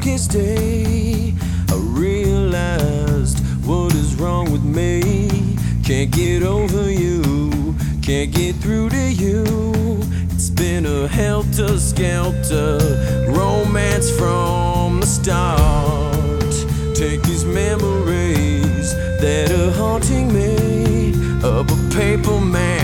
darkest day, I realized what is wrong with me. Can't get over you, can't get through to you. It's been a helter-skelter romance from the start. Take these memories that are haunting me, of a paper man